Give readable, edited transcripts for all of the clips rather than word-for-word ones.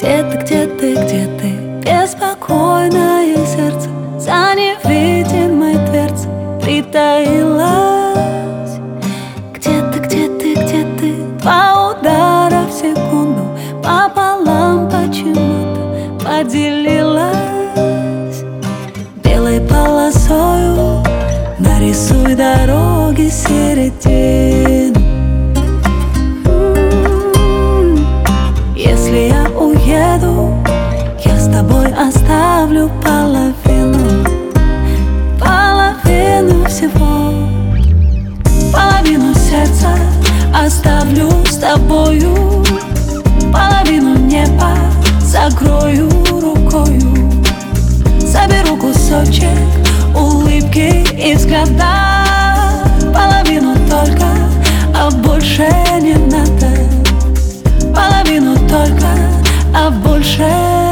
где ты, беспокойное сердце за невидимой дверцей притаилась. Где ты, два удара в секунду пополам почему-то поделилась. Белой полосою нарисуй дороги середину. Если я уеду, я с тобой оставлю половину всего. Половину сердца оставлю с тобою, половину неба закрою рукою. Соберу кусочек улыбки и взгляда, половину только, а больше не надо. Половину только, а больше.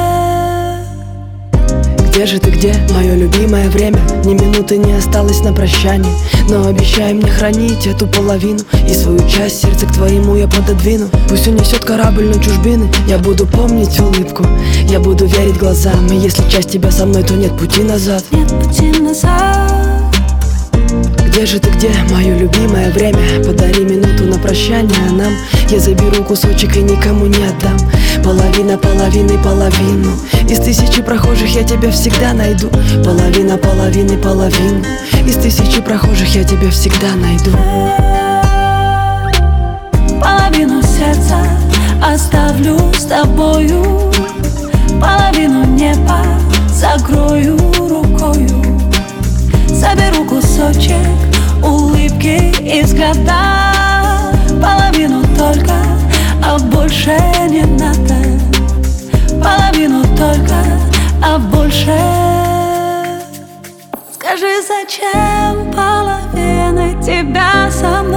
Где же ты, где, мое любимое время? Ни минуты не осталось на прощание, но обещай мне хранить эту половину, и свою часть сердца к твоему я пододвину. Пусть унесет корабль на чужбины, я буду помнить улыбку, я буду верить глазам. И если часть тебя со мной, то нет пути назад. Нет пути назад. Где же ты, где, мое любимое время? Подари минуту на прощание нам. Я заберу кусочек и никому не отдам. Половина половины половину. Из тысячи прохожих я тебя всегда найду. Половина половины половину. Из тысячи прохожих я тебя всегда найду. Половину сердца оставлю с тобою, половину неба закрою рукою. Соберу кусочек улыбки и взгляда, половину только, а больше не надо. Половину только, а больше. Скажи, зачем половина тебя со мной?